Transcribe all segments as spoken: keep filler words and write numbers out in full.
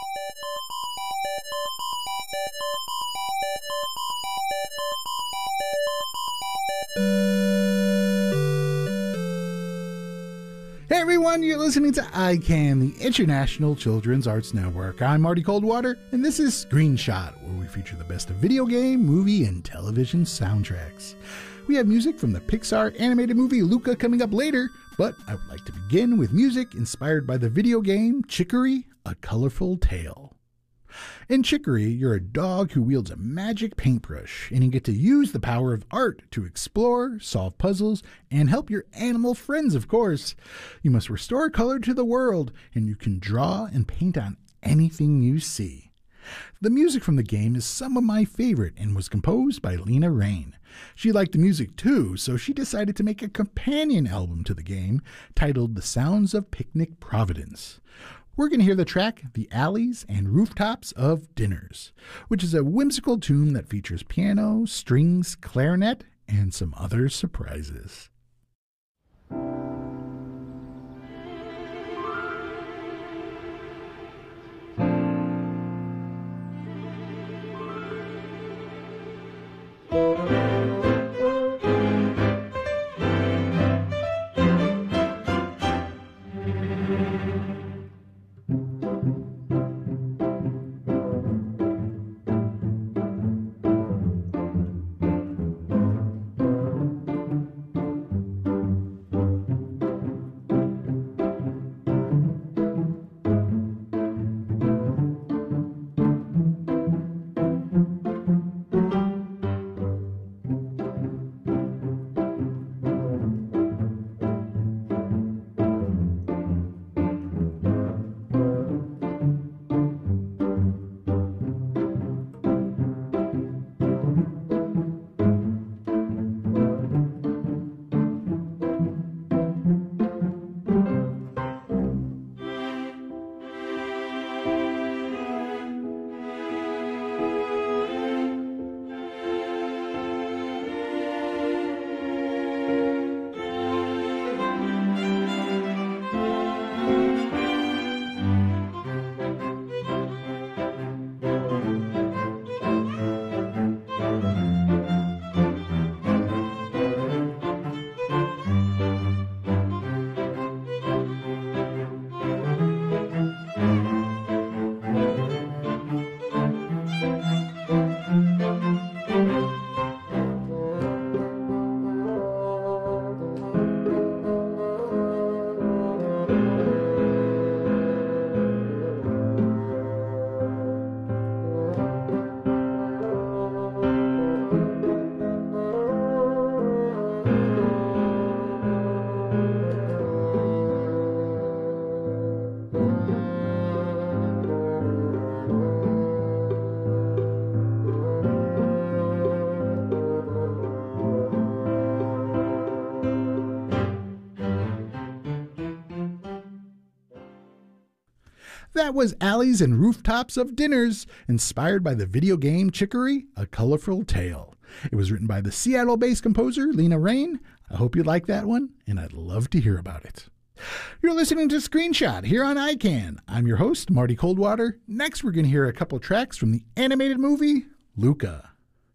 Hey everyone, you're listening to I CAN, the International Children's Arts Network. I'm Marty Coldwater, and this is Screenshot, where we feature the best of video game, movie, and television soundtracks. We have music from the Pixar animated movie Luca coming up later, but I would like to begin with music inspired by the video game Chicory: A Colorful Tale. In Chicory, you're a dog who wields a magic paintbrush, and you get to use the power of art to explore, solve puzzles, and help your animal friends, of course. You must restore color to the world, and you can draw and paint on anything you see. The music from the game is some of my favorite and was composed by Lena Raine. She liked the music too, so she decided to make a companion album to the game titled The Sounds of Picnic Providence. We're going to hear the track The Alleys and Rooftops of Dinners, which is a whimsical tune that features piano, strings, clarinet, and some other surprises. That was Alleys and Rooftops of Dinners, inspired by the video game Chicory: A Colorful Tale. It was written by the Seattle-based composer Lena Raine. I hope you like that one, and I'd love to hear about it. You're listening to Screenshot here on I CAN. I'm your host, Marty Coldwater. Next, we're going to hear a couple tracks from the animated movie Luca.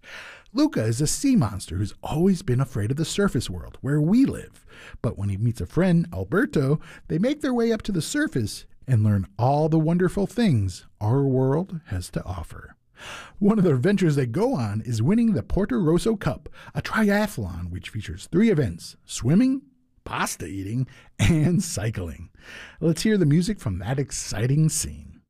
Luca is a sea monster who's always been afraid of the surface world, where we live. But when he meets a friend, Alberto, they make their way up to the surface and learn all the wonderful things our world has to offer. One of the adventures they go on is winning the Porto Rosso Cup, a triathlon which features three events: swimming, pasta eating, and cycling. Let's hear the music from that exciting scene.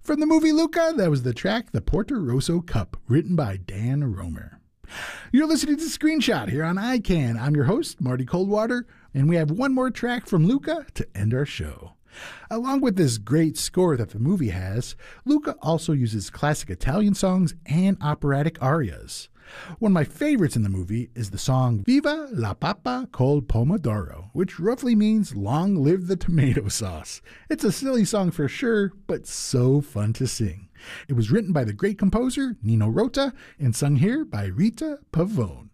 From the movie Luca, that was the track The Porto Rosso Cup, written by Dan Romer. You're listening to Screenshot here on I CAN. I'm your host, Marty Coldwater, and we have one more track from Luca to end our show. Along with this great score that the movie has, Luca also uses classic Italian songs and operatic arias. One of my favorites in the movie is the song Viva la Papa col Pomodoro, which roughly means long live the tomato sauce. It's a silly song for sure, but so fun to sing. It was written by the great composer Nino Rota and sung here by Rita Pavone.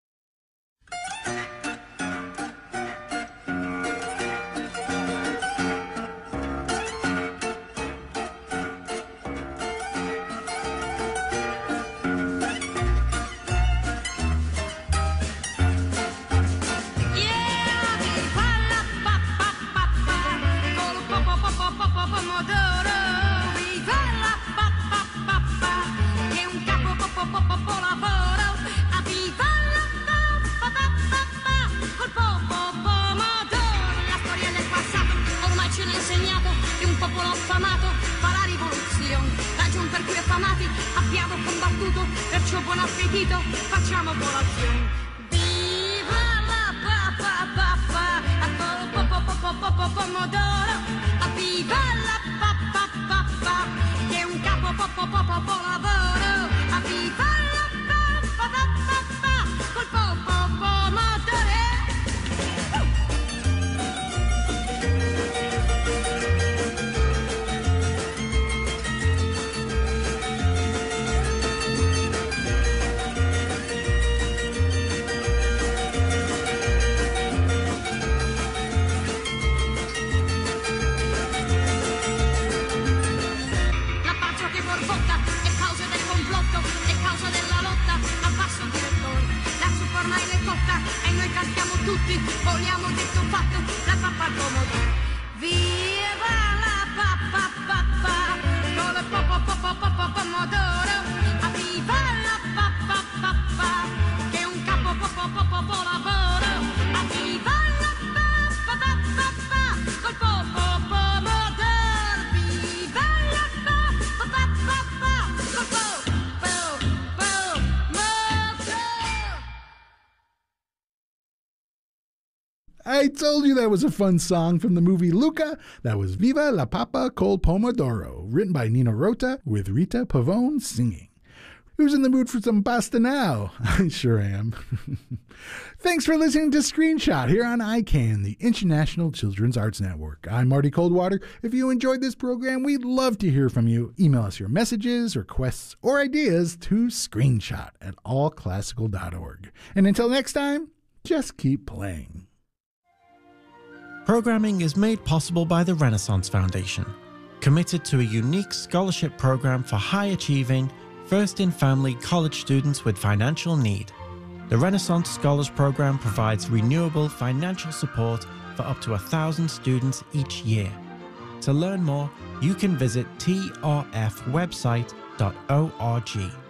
Abbiamo combattuto, perciò buon appetito, facciamo colazione. Viva la papà papà, a pomodoro, viva la papà papà, che è un capo popo popo po lavoro, viva la papà papà, col popo pomodoro. Vogliamo detto fatto, la pappa al pomodoro. Viva la pappa pappa, con il popo popo popo pomodoro. Viva la pappa pappa, che è un capo popo popo po lavoro. Viva la pappa pappa, col popo pomodoro. Viva la pappa pappa, col popo pomodoro. I told you that was a fun song from the movie Luca. That was Viva la Papa col Pomodoro, written by Nino Rota with Rita Pavone singing. Who's in the mood for some pasta now? I sure am. Thanks for listening to Screenshot here on I CAN, the International Children's Arts Network. I'm Marty Coldwater. If you enjoyed this program, we'd love to hear from you. Email us your messages, requests, or ideas to screenshot at all classical dot org. And until next time, just keep playing. Programming is made possible by the Renaissance Foundation, committed to a unique scholarship program for high-achieving, first-in-family college students with financial need. The Renaissance Scholars Program provides renewable financial support for up to a thousand students each year. To learn more, you can visit t r f website dot org.